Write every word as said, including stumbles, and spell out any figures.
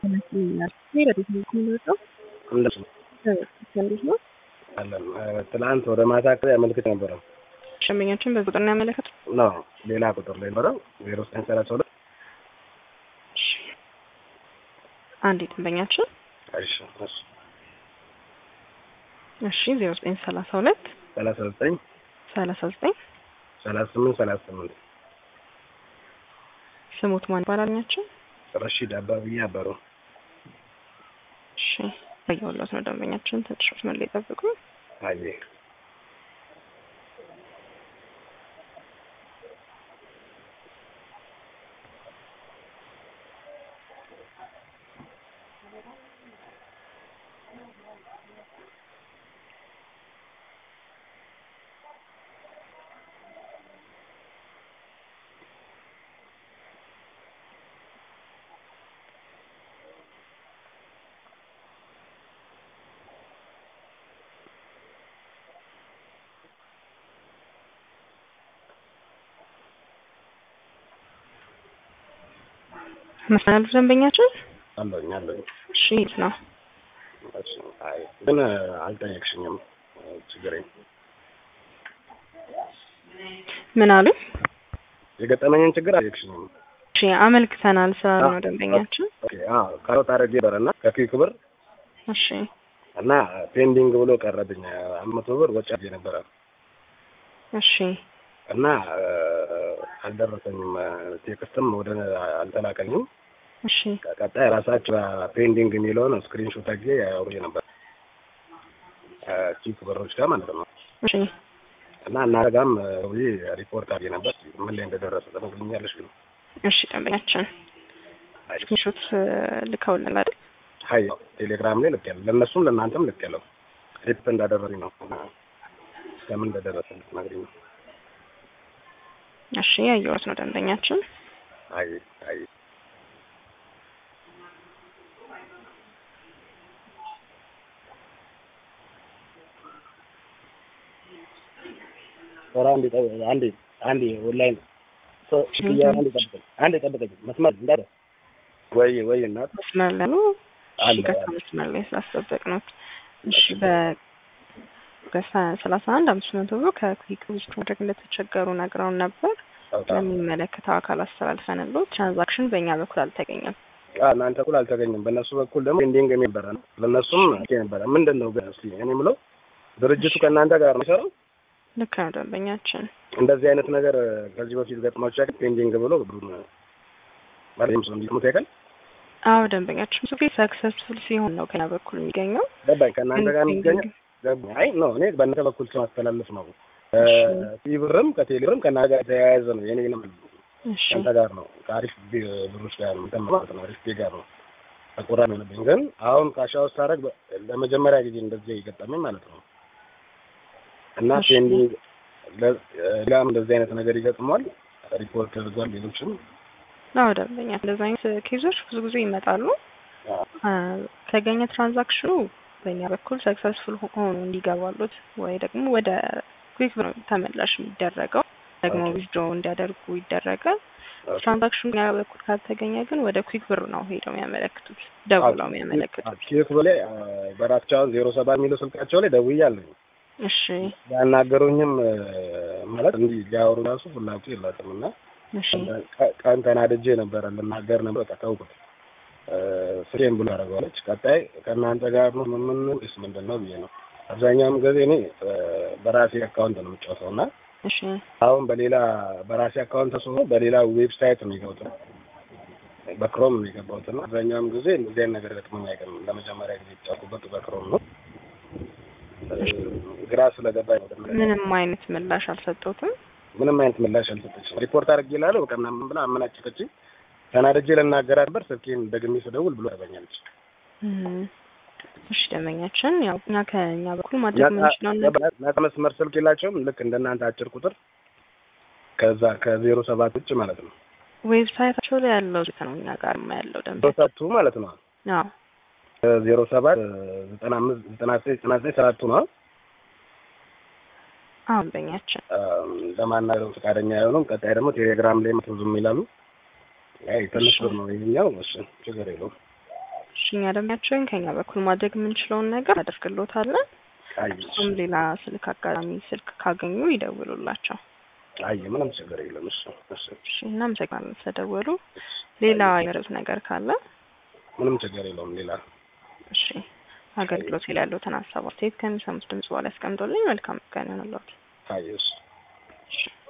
እንደሱ ነው። አለን ትናንት ወደ ማታ አካባቢ አመልክት ነበረ። ደንበኛችን በቁጥር ነው ያመለከቱት? ነው ሌላ ቁጥር ላይ ነበረ ዜሮ ዘጠኝ ሰላሳ ሁለት አንድ ደንበኛችን እሺ እሺ እሺ ዜሮ ዘጠኝ ሰላሳ ሁለት ሰላሳ ዘጠኝ ሰላሳ ዘጠኝ ሰላሳ ስምንት ሰላሳ ስምንት ስሙት ማን ባላኛችን? ረሺድ አባብዬ አበሩ። እሺ አየሁለት ነው ደንበኛችን ትንሽ መስመር ላይ ጠብቁ። አየ መስመር ደንበኛችን አለኝ አለኝ። እሺ ነው። እሺ አይ ግን አልጠየቅሽኝም ችግሬን ምን አሉ? የገጠመኝን ችግር አልጠየቅሽኝም። እሺ አመልክተናል ስላሉ ነው ደንበኛችን። ኦኬ አዎ ካሮት አረጌ በረና ከኪክ ብር እሺ እና ፔንዲንግ ብሎ ቀረብኝ አምስት መቶ ብር ወጪ አድርጌ ነበረ። እሺ እና አልደረሰኝም ቴክስትም ወደ አልተላከኝም። እሺ ቀጣይ ራሳቸው ፔንዲንግ የሚለውን ስክሪንሾት አድርጌ ያወርጄ ነበር ኪክ ብሮች ጋር ማለት ነው። እሺ እና እናረጋም ወይ ሪፖርት አድርጌ ነበር ምን ላይ እንደደረሰ ተነግሮኛለሽ ግን እሺ ደንበኛችን ስክሪንሾት ልከውልናል አይደል? አይ ቴሌግራም ላይ ልኬያለሁ ለእነሱም ለእናንተም ልኬያለሁ ሪፖርት እንዳደረሰኝ ነው ከምን እንደደረሰ ልትነግሪኝ ነው። እሺ ያየሁት ነው ደንበኛችን። አይ አይ ora አንዴ አንዴ አንዴ ኦንላይን ሶ ሽያ አንዴ ጠብቀኝ አንዴ ጠብቀኝ መስመር እንዳለ ወይ ወይ እናት መስመር ላይ ነው አለ መስመር ላይ ስላስጠበቅ ነው። እሺ በ በሰላሳ አንድ አምስት መቶ ብር ከኩዊክ ውስጥ ማድረግ እንደተቸገሩ ነግረውን ነበር። ለሚመለከተው አካል አስተላልፈንልዎት ትራንዛክሽን በእኛ በኩል አልተገኘም። አዎ እናንተ በኩል አልተገኘም። በእነሱ በኩል ደግሞ ፔንዲንግ የሚበራ ነው። ለነሱም ነበረ ምንድነው ግን እስኪ እኔ የምለው ድርጅቱ ከእናንተ ጋር ነው የሚሰራው? ልክ ነው ደንበኛችን። እንደዚህ አይነት ነገር ከዚህ በፊት ገጥሟችሁ ያውቃል? ፔንዲንግ ብሎ ብሩን ማለት ነው እንዲሞት ያውቃል? አዎ ደንበኛችን ብዙ ጊዜ ሰክሰስፉል ሲሆን ነው ከኛ በኩል የሚገኘው። ገባኝ ከእናንተ ጋር የሚገኘው አይ ኖ እኔ በእናንተ በኩል ስለማስተላለፍ ነው። ሲብርም ከቴሌብርም ከእናንተ ጋር የተያያዘ ነው የኔ ነው። እሺ ከእናንተ ጋር ነው ከአሪፍ ብሮች ጋር ነው ማለት ነው አሪፍ ጋር ነው ተቆራጭ ነው። ግን አሁን ካሻው ስታረግ ለመጀመሪያ ጊዜ እንደዚህ ይገጠመኝ ማለት ነው። እና ፔንዲንግ ለላም እንደዚህ አይነት ነገር ይገጥሟል ሪፖርት ተደርጓል። ሌሎችም አዎ ደንበኛ እንደዚህ አይነት ኬዞች ብዙ ጊዜ ይመጣሉ። ከገኘ ትራንዛክሽኑ በእኛ በኩል ሰክሰስፉል ሆኖ እንዲገባሉት ወይ ደግሞ ወደ ኩዊክ ብር ተመላሽ የሚደረገው ደግሞ ዊዝድሮ እንዲያደርጉ ይደረጋል። ትራንዛክሽኑ በእኛ በኩል ካልተገኘ ግን ወደ ኩዊክ ብር ነው ሄደው የሚያመለክቱት ደውለው የሚያመለክቱት። ኩዊክ ብር ላይ በራሳቸው ዜሮ ሰባት የሚለው ስልካቸው ላይ ደውያለሁ። እሺ ያናገሩኝም ማለት እንዲህ ሊያወሩ ራሱ ፍላጎት የላቸውምና እሺ ቀን ተናድጄ ነበር ልናገር ነበር በቃ ተውኩት ስሬን ብሎ አደረገዋለች። ቀጣይ ከእናንተ ጋር ነው ምን እስ ምንድነው ብዬ ነው አብዛኛውን ጊዜ እኔ በራሴ አካውንት ነው የምጫወተውና እሺ አሁን በሌላ በራሴ አካውንት ተሰው በሌላ ዌብሳይት ነው የገባሁት በክሮም ነው የገባሁት እና አብዛኛውን ጊዜ እንደዚህ አይነት ነገር ገጥሞኝ አይቀርም። ለመጀመሪያ ጊዜ የተጫወትኩበት በክሮም ነው። ግራ ስለገባኝ ምንም አይነት ምላሽ አልሰጠሁትም። ምንም አይነት ምላሽ አልሰጠችም። ሪፖርት አድርጌላለሁ በቃ ምናምን ብላ አመናጨቀችኝ። ተናድጄ ልናገራት ነበር ስልኬን ደግሜ ስደውል ብሎ ያበኛለች። እሺ ደንበኛችን ያው እኛ ከኛ በኩል ማድረግ የምንችለው ነገር ነፃ መስመር ስልክ የላቸውም ልክ እንደናንተ አጭር ቁጥር ከዛ ከዜሮ ሰባት ውጭ ማለት ነው። ዌብሳይታቸው ላይ ያለው ስልክ ነው እኛ ጋር ያለው ደንበኛ ሰቱ ማለት ነው። አዎ ዜሮ ሰባት ዘጠና አምስት ዘጠና ዘጠኝ ዘጠና ዘጠኝ ሰላቱ ነው። አዎ ደንበኛችን ለማናገር ፈቃደኛ አይሆኑም። ቀጣይ ደግሞ ቴሌግራም ላይ መተውዙም ይላሉ። አይ ትንሽ ብር ነው ይሄኛው እሺ ችግር የለውም። እሺ እኛ ደምያቸውን ከኛ በኩል ማድረግ የምንችለውን ነገር አደርግልዎታለን። እሱም ሌላ ስልክ አጋጣሚ ስልክ ካገኙ ይደውሉላቸው። አይ ምንም ችግር የለም። እሺ እሺ እሺ እናመሰግናለን ስለደወሉ። ሌላ የረዱት ነገር ካለ? ምንም ችግር የለውም ሌላ። እሺ አገልግሎት ላይ ያለዎትን ሀሳብ አስተያየት ከሚሰሙት ድምጽ በኋላ ያስቀምጡልኝ። መልካም ቀን ይሁንልዎት። አይ እሺ